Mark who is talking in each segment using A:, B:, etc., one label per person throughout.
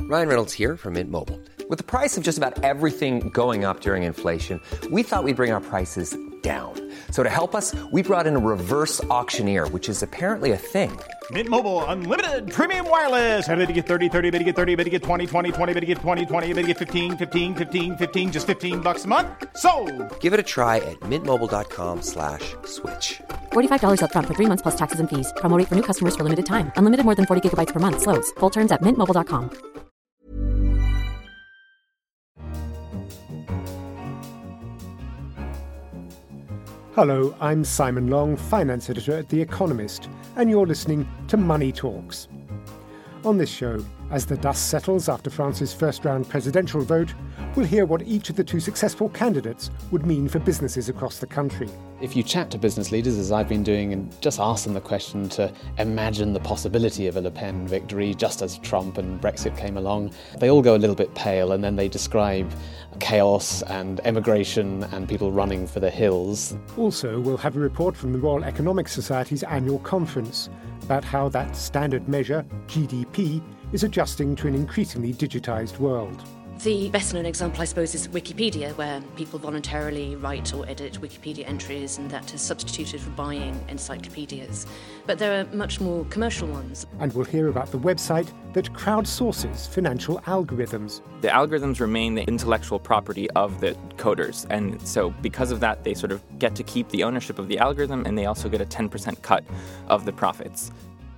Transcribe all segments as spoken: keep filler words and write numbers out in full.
A: Ryan Reynolds here from Mint Mobile. With the price of just about everything going up during inflation, we thought we'd bring our prices down. So to help us, we brought in a reverse auctioneer, which is apparently a thing.
B: Mint Mobile Unlimited Premium Wireless. How to get thirty, thirty, how to get thirty, how to get twenty, twenty, twenty, how to get twenty, twenty, how to get fifteen, fifteen, fifteen, fifteen, just fifteen bucks a month? Sold!
A: Give it a try at mintmobile.com slash switch.
C: forty-five dollars up front for three months plus taxes and fees. Promo rate for new customers for limited time. Unlimited more than forty gigabytes per month. Slows full terms at mint mobile dot com.
D: Hello, I'm Simon Long, finance editor at The Economist, and you're listening to Money Talks. On this show, as the dust settles after France's first-round presidential vote, we'll hear what each of the two successful candidates would mean for businesses across the country.
E: If you chat to business leaders, as I've been doing, and just ask them the question to imagine the possibility of a Le Pen victory, just as Trump and Brexit came along, they all go a little bit pale, and then they describe chaos and emigration and people running for the hills.
D: Also, we'll have a report from the Royal Economic Society's annual conference about how that standard measure, G D P, is adjusting to an increasingly digitised world.
F: The best-known example, I suppose, is Wikipedia, where people voluntarily write or edit Wikipedia entries, and that is substituted for buying encyclopedias. But there are much more commercial ones.
D: And we'll hear about the website that crowdsources financial algorithms.
G: The algorithms remain the intellectual property of the coders, and so because of that, they sort of get to keep the ownership of the algorithm, and they also get a ten percent cut of the profits.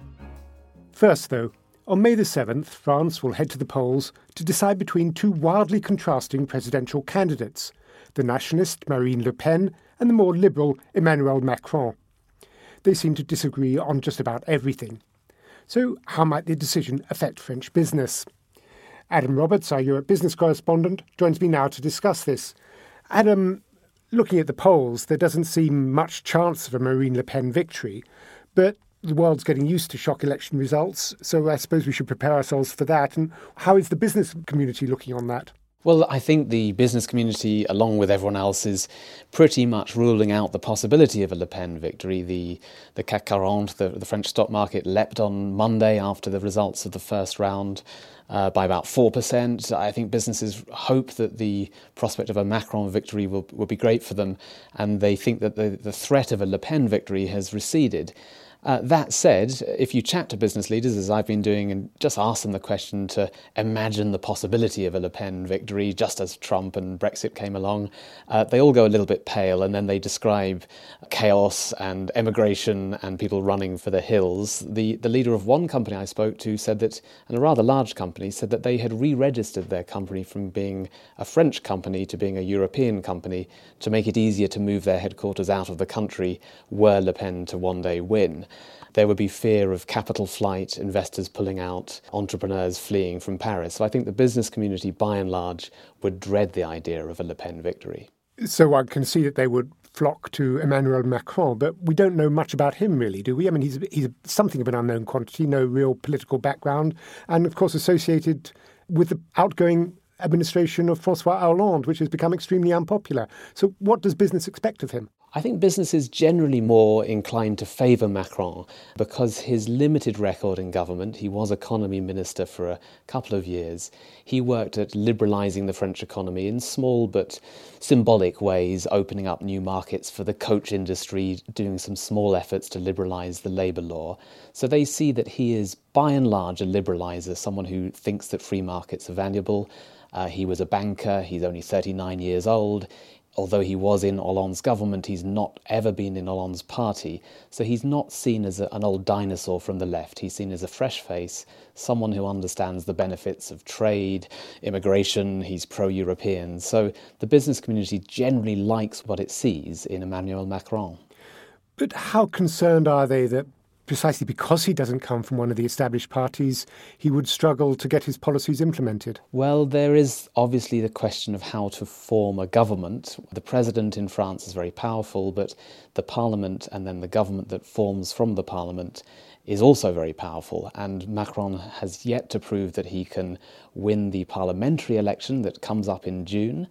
D: First, though, on May the seventh, France will head to the polls to decide between two wildly contrasting presidential candidates, the nationalist Marine Le Pen and the more liberal Emmanuel Macron. They seem to disagree on just about everything. So how might the decision affect French business? Adam Roberts, our Europe business correspondent, joins me now to discuss this. Adam, looking at the polls, there doesn't seem much chance of a Marine Le Pen victory, but the world's getting used to shock election results, so I suppose we should prepare ourselves for that. And how is the business community looking on that?
E: Well, I think the business community, along with everyone else, is pretty much ruling out the possibility of a Le Pen victory. The the C A C forty, the, the French stock market, leapt on Monday after the results of the first round uh, by about four percent. I think businesses hope that the prospect of a Macron victory will, will be great for them, and they think that the, the threat of a Le Pen victory has receded. Uh, that said, if you chat to business leaders, as I've been doing, and just ask them the question to imagine the possibility of a Le Pen victory, just as Trump and Brexit came along, uh, they all go a little bit pale, and then they describe chaos and emigration and people running for the hills. The, the leader of one company I spoke to said that, and a rather large company, said that they had re-registered their company from being a French company to being a European company to make it easier to move their headquarters out of the country were Le Pen to one day win. There would be fear of capital flight, investors pulling out, entrepreneurs fleeing from Paris. So I think the business community, by and large, would dread the idea of a Le Pen victory.
D: So one can see that they would flock to Emmanuel Macron, but we don't know much about him, really, do we? I mean, he's, he's something of an unknown quantity, no real political background, and, of course, associated with the outgoing administration of François Hollande, which has become extremely unpopular. So what does business expect of him?
E: I think business is generally more inclined to favour Macron because his limited record in government, he was economy minister for a couple of years. He worked at liberalising the French economy in small but symbolic ways, opening up new markets for the coach industry, doing some small efforts to liberalise the labour law. So they see that he is, by and large, a liberaliser, someone who thinks that free markets are valuable. Uh, he was a banker, he's only thirty-nine years old. Although he was in Hollande's government, he's not ever been in Hollande's party. So he's not seen as a, an old dinosaur from the left. He's seen as a fresh face, someone who understands the benefits of trade, immigration. He's pro-European. So the business community generally likes what it sees in Emmanuel Macron.
D: But how concerned are they that precisely because he doesn't come from one of the established parties, he would struggle to get his policies implemented?
E: Well, there is obviously the question of how to form a government. The president in France is very powerful, but the parliament and then the government that forms from the parliament is also very powerful. And Macron has yet to prove that he can win the parliamentary election that comes up in June.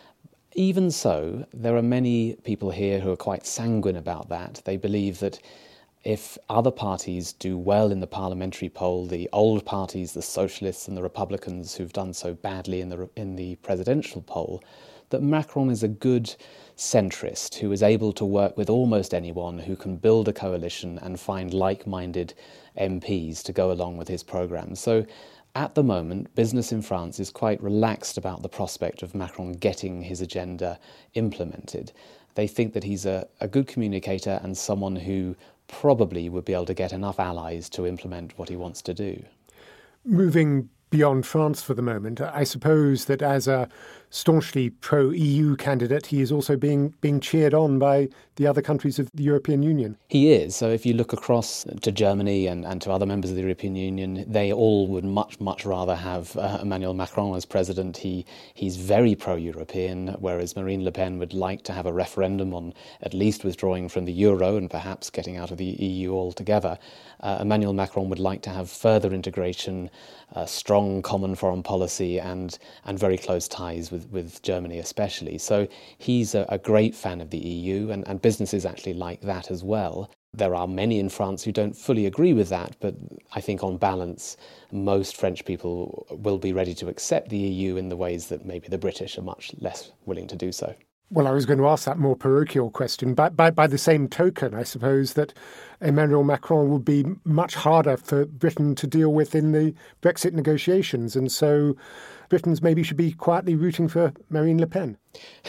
E: Even so, there are many people here who are quite sanguine about that. They believe that if other parties do well in the parliamentary poll, the old parties, the socialists and the Republicans who've done so badly in the in the presidential poll, that Macron is a good centrist who is able to work with almost anyone, who can build a coalition and find like-minded M Ps to go along with his programme. So at the moment, business in France is quite relaxed about the prospect of Macron getting his agenda implemented. They think that he's a, a good communicator and someone who probably would be able to get enough allies to implement what he wants to do.
D: Moving beyond France for the moment, I suppose that as a staunchly pro-E U candidate, he is also being being cheered on by the other countries of the European Union.
E: He is. So if you look across to Germany and, and to other members of the European Union, they all would much, much rather have uh, Emmanuel Macron as president. He He's very pro-European, whereas Marine Le Pen would like to have a referendum on at least withdrawing from the euro and perhaps getting out of the E U altogether. Uh, Emmanuel Macron would like to have further integration, uh, strong common foreign policy and, and very close ties with, with Germany especially. So he's a, a great fan of the E U, and, and businesses actually like that as well. There are many in France who don't fully agree with that, but I think on balance, most French people will be ready to accept the E U in the ways that maybe the British are much less willing to do so.
D: Well, I was going to ask that more parochial question. But by, by the same token, I suppose that Emmanuel Macron would be much harder for Britain to deal with in the Brexit negotiations. And so Britons maybe should be quietly rooting for Marine Le Pen.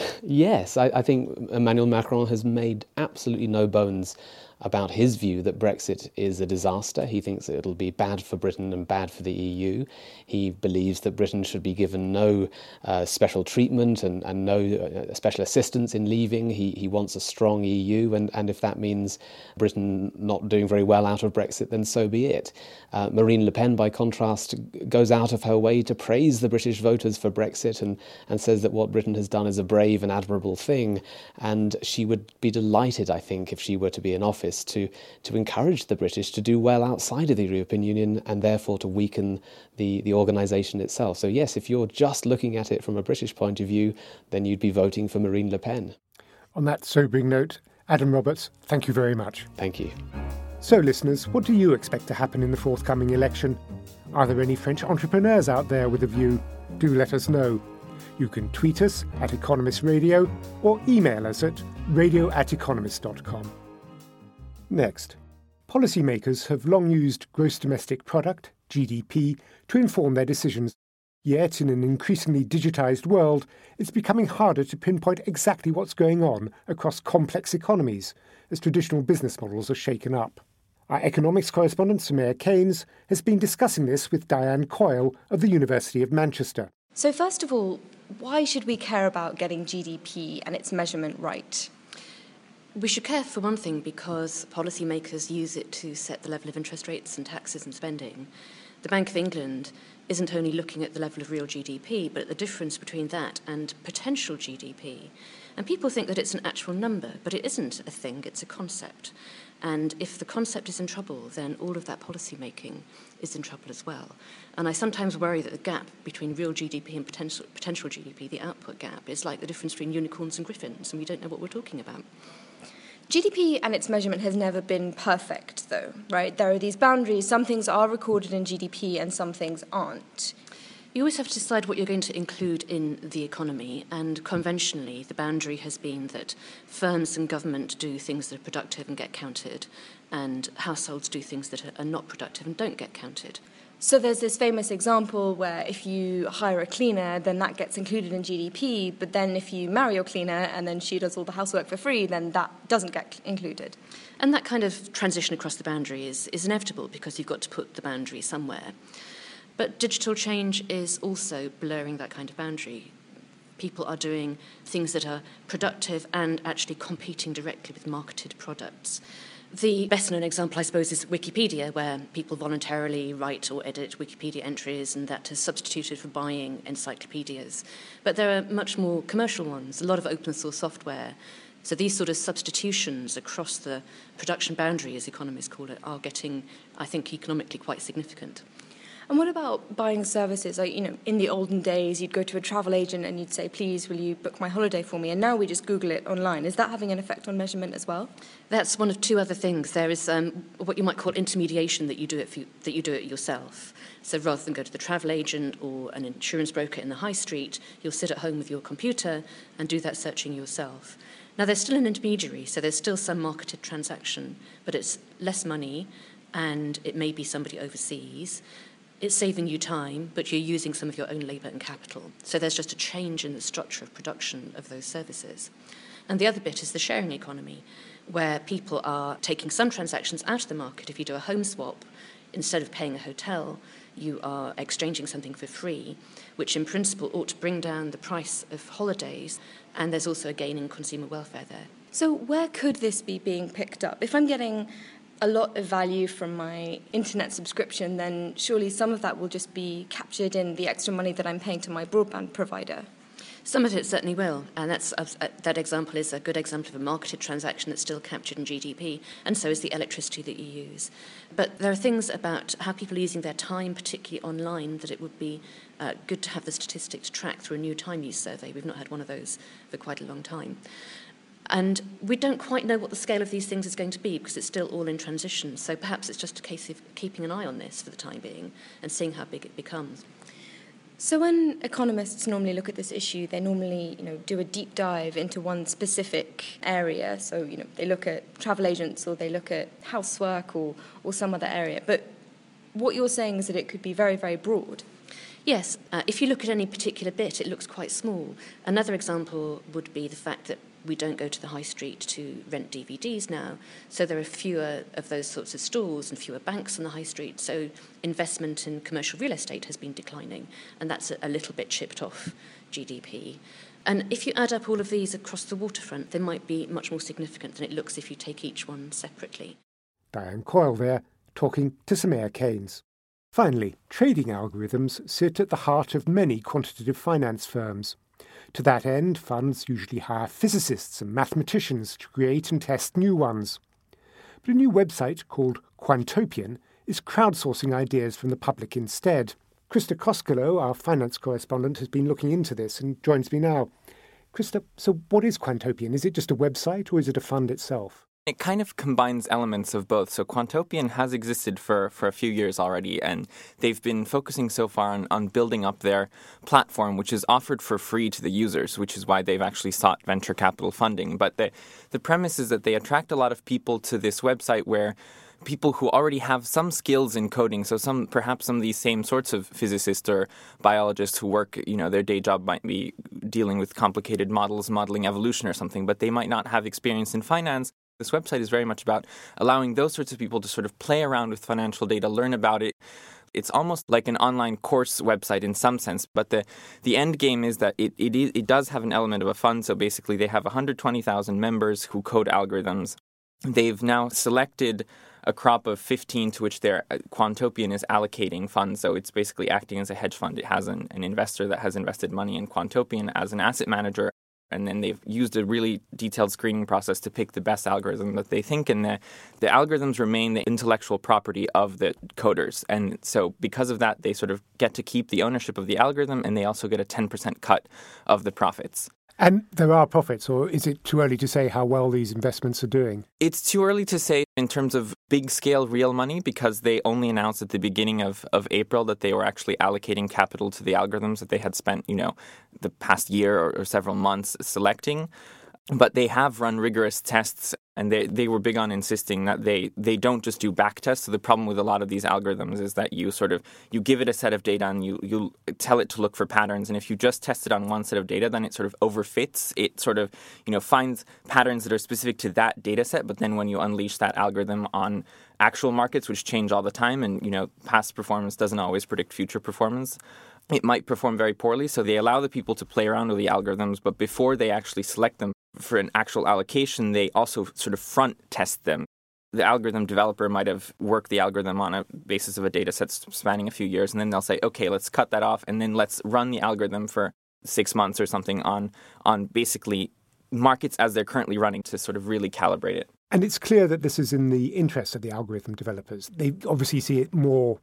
E: Yes, I, I think Emmanuel Macron has made absolutely no bones about his view that Brexit is a disaster. He thinks that it'll be bad for Britain and bad for the E U. He believes that Britain should be given no uh, special treatment and, and no uh, special assistance in leaving. He he wants a strong E U, and, and if that means Britain not doing very well out of Brexit, then so be it. Uh, Marine Le Pen, by contrast, goes out of her way to praise the British voters for Brexit and, and says that what Britain has done is a brave and admirable thing, and she would be delighted, I think, if she were to be in office, to to encourage the British to do well outside of the European Union and therefore to weaken the, the organisation itself. So yes, if you're just looking at it from a British point of view, then you'd be voting for Marine Le Pen.
D: On that sobering note, Adam Roberts, thank you very much.
E: Thank you.
D: So listeners, what do you expect to happen in the forthcoming election? Are there any French entrepreneurs out there with a view? Do let us know. You can tweet us at Economist Radio or email us at radio at economist dot com. Next, policymakers have long used gross domestic product, G D P, to inform their decisions. Yet, in an increasingly digitised world, it's becoming harder to pinpoint exactly what's going on across complex economies as traditional business models are shaken up. Our economics correspondent, Samir Keynes, has been discussing this with Diane Coyle of the University of Manchester.
H: So first of all, why should we care about getting G D P and its measurement right?
F: We should care, for one thing, because policymakers use it to set the level of interest rates and taxes and spending. The Bank of England isn't only looking at the level of real G D P, but at the difference between that and potential G D P. And people think that it's an actual number, but it isn't a thing, it's a concept. And if the concept is in trouble, then all of that policy making is in trouble as well. And I sometimes worry that the gap between real G D P and potential, potential G D P, the output gap, is like the difference between unicorns and griffins, and we don't know what we're talking about.
H: G D P and its measurement has never been perfect, though, right? There are these boundaries. Some things are recorded in G D P and some things aren't.
F: You always have to decide what you're going to include in the economy, and conventionally the boundary has been that firms and government do things that are productive and get counted, and households do things that are not productive and don't get counted.
H: So there's this famous example where if you hire a cleaner, then that gets included in G D P, but then if you marry your cleaner and then she does all the housework for free, then that doesn't get included.
F: And that kind of transition across the boundary is, is inevitable because you've got to put the boundary somewhere. But digital change is also blurring that kind of boundary. People are doing things that are productive and actually competing directly with marketed products. The best-known example, I suppose, is Wikipedia, where people voluntarily write or edit Wikipedia entries, and that has substituted for buying encyclopedias. But there are much more commercial ones, a lot of open-source software. So these sort of substitutions across the production boundary, as economists call it, are getting, I think, economically quite significant.
H: And what about buying services? Like, you know, in the olden days, you'd go to a travel agent and you'd say, please, will you book my holiday for me? And now we just Google it online. Is that having an effect on measurement as well?
F: That's one of two other things. There is um, what you might call intermediation, that you do it for you, that you do it yourself. So rather than go to the travel agent or an insurance broker in the high street, you'll sit at home with your computer and do that searching yourself. Now, there's still an intermediary, so there's still some marketed transaction, but it's less money and it may be somebody overseas. It's saving you time, but you're using some of your own labour and capital. So there's just a change in the structure of production of those services. And the other bit is the sharing economy, where people are taking some transactions out of the market. If you do a home swap, instead of paying a hotel, you are exchanging something for free, which in principle ought to bring down the price of holidays, and there's also a gain in consumer welfare there.
H: So where could this be being picked up? If I'm getting a lot of value from my internet subscription, then surely some of that will just be captured in the extra money that I'm paying to my broadband provider.
F: Some of it certainly will, and that's uh, that example is a good example of a marketed transaction that's still captured in G D P, and so is the electricity that you use. But there are things about how people are using their time, particularly online, that it would be uh, good to have the statistics tracked through a new time use survey. We've not had one of those for quite a long time. And we don't quite know what the scale of these things is going to be because it's still all in transition. So perhaps it's just a case of keeping an eye on this for the time being and seeing how big it becomes.
H: So when economists normally look at this issue, they normally, you know, do a deep dive into one specific area. So, you know, they look at travel agents or they look at housework or, or some other area. But what you're saying is that it could be very, very broad.
F: Yes. Uh, if you look at any particular bit, it looks quite small. Another example would be the fact that we don't go to the high street to rent D V Ds now, so there are fewer of those sorts of stores and fewer banks on the high street, so investment in commercial real estate has been declining, and that's a, a little bit chipped off G D P. And if you add up all of these across the waterfront, they might be much more significant than it looks if you take each one separately.
D: Diane Coyle there, talking to Samir Keynes. Finally, trading algorithms sit at the heart of many quantitative finance firms. To that end, funds usually hire physicists and mathematicians to create and test new ones. But a new website called Quantopian is crowdsourcing ideas from the public instead. Krista Koskelo, our finance correspondent, has been looking into this and joins me now. Krista, so what is Quantopian? Is it just a website or is it a fund itself?
G: It kind of combines elements of both. So Quantopian has existed for, for a few years already, and they've been focusing so far on, on building up their platform, which is offered for free to the users, which is why they've actually sought venture capital funding. But the, the premise is that they attract a lot of people to this website where people who already have some skills in coding, so some perhaps some of these same sorts of physicists or biologists who work, you know, their day job might be dealing with complicated models, modeling evolution or something, but they might not have experience in finance. This website is very much about allowing those sorts of people to sort of play around with financial data, learn about it. It's almost like an online course website in some sense, but the, the end game is that it, it it does have an element of a fund. So basically they have one hundred twenty thousand members who code algorithms. They've now selected a crop of fifteen to which their Quantopian is allocating funds. So it's basically acting as a hedge fund. It has an, an investor that has invested money in Quantopian as an asset manager. And then they've used a really detailed screening process to pick the best algorithm that they think. And the, the algorithms remain the intellectual property of the coders. And so because of that, they sort of get to keep the ownership of the algorithm, and they also get a ten percent cut of the profits.
D: And there are profits, or is it too early to say how well these investments are doing?
G: It's too early to say in terms of big-scale real money because they only announced at the beginning of, of April that they were actually allocating capital to the algorithms that they had spent, you know, the past year or, or several months selecting. But they have run rigorous tests, and they, they were big on insisting that they, they don't just do back tests. So the problem with a lot of these algorithms is that you sort of, you give it a set of data and you, you tell it to look for patterns. And if you just test it on one set of data, then it sort of overfits. It sort of, you know, finds patterns that are specific to that data set. But then when you unleash that algorithm on actual markets, which change all the time, and, you know, past performance doesn't always predict future performance, it might perform very poorly. So they allow the people to play around with the algorithms, but before they actually select them for an actual allocation, they also sort of front test them. The algorithm developer might have worked the algorithm on a basis of a data set spanning a few years, and then they'll say, okay, let's cut that off, and then let's run the algorithm for six months or something on, on basically markets as they're currently running to sort of really calibrate it.
D: And it's clear that this is in the interest of the algorithm developers. They obviously see it more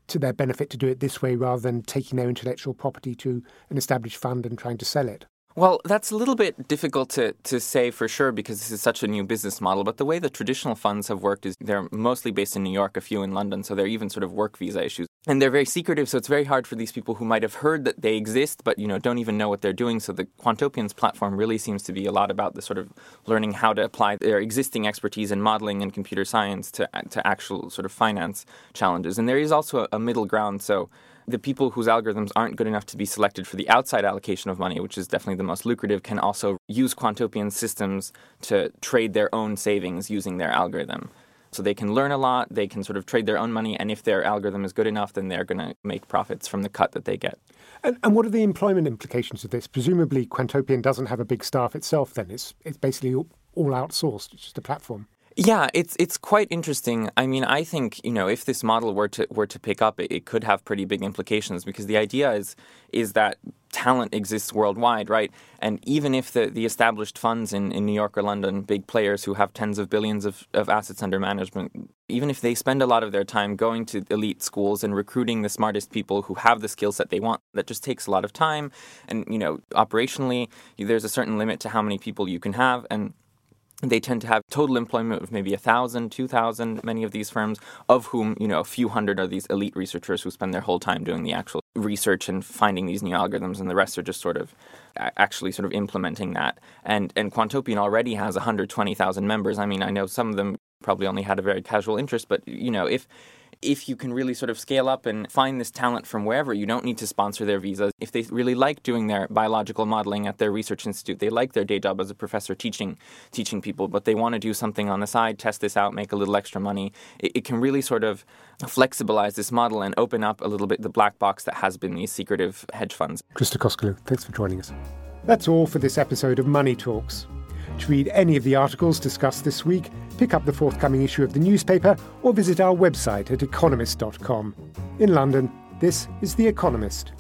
D: to their benefit to do it this way rather than taking their intellectual property to an established fund and trying to sell it?
G: Well, that's a little bit difficult to, to say for sure because this is such a new business model. But the way the traditional funds have worked is they're mostly based in New York, a few in London, so they're even sort of work visa issues. And they're very secretive, so it's very hard for these people who might have heard that they exist but, you know, don't even know what they're doing. So the Quantopians platform really seems to be a lot about the sort of learning how to apply their existing expertise in modeling and computer science to to actual sort of finance challenges. And there is also a, a middle ground, so the people whose algorithms aren't good enough to be selected for the outside allocation of money, which is definitely the most lucrative, can also use Quantopian systems to trade their own savings using their algorithm. So they can learn a lot, they can sort of trade their own money, and if their algorithm is good enough, then they're going to make profits from the cut that they get.
D: And, and what are the employment implications of this? Presumably Quantopian doesn't have a big staff itself then. It's, it's basically all, all outsourced. It's just a platform.
G: Yeah, it's it's quite interesting. I mean, I think, you know, if this model were to were to pick up, it, it could have pretty big implications because the idea is is that talent exists worldwide, right? And even if the, the established funds in, in New York or London, big players who have tens of billions of, of assets under management, even if they spend a lot of their time going to elite schools and recruiting the smartest people who have the skill set they want, that just takes a lot of time. And, you know, operationally, there's a certain limit to how many people you can have. And they tend to have total employment of maybe one thousand, two thousand, many of these firms, of whom, you know, a few hundred are these elite researchers who spend their whole time doing the actual research and finding these new algorithms, and the rest are just sort of actually sort of implementing that. And and Quantopian already has one hundred twenty thousand members. I mean, I know some of them probably only had a very casual interest, but, you know, if if you can really sort of scale up and find this talent from wherever, you don't need to sponsor their visas. If they really like doing their biological modeling at their research institute, they like their day job as a professor teaching teaching people, but they want to do something on the side, test this out, make a little extra money, it, it can really sort of flexibilize this model and open up a little bit the black box that has been these secretive hedge funds.
D: Christa Koskelu, thanks for joining us. That's all for this episode of Money Talks. To read any of the articles discussed this week, pick up the forthcoming issue of the newspaper or visit our website at economist dot com. In London, this is The Economist.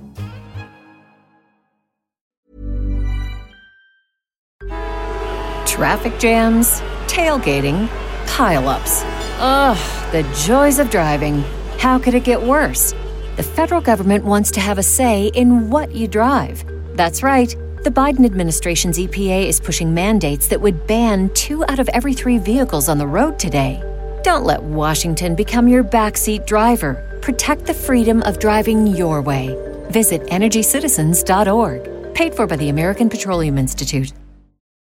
I: Traffic jams, tailgating, pile-ups. Ugh, the joys of driving. How could it get worse? The federal government wants to have a say in what you drive. That's right. The Biden administration's E P A is pushing mandates that would ban two out of every three vehicles on the road today. Don't let Washington become your backseat driver. Protect the freedom of driving your way. Visit energy citizens dot org. Paid for by the American Petroleum Institute.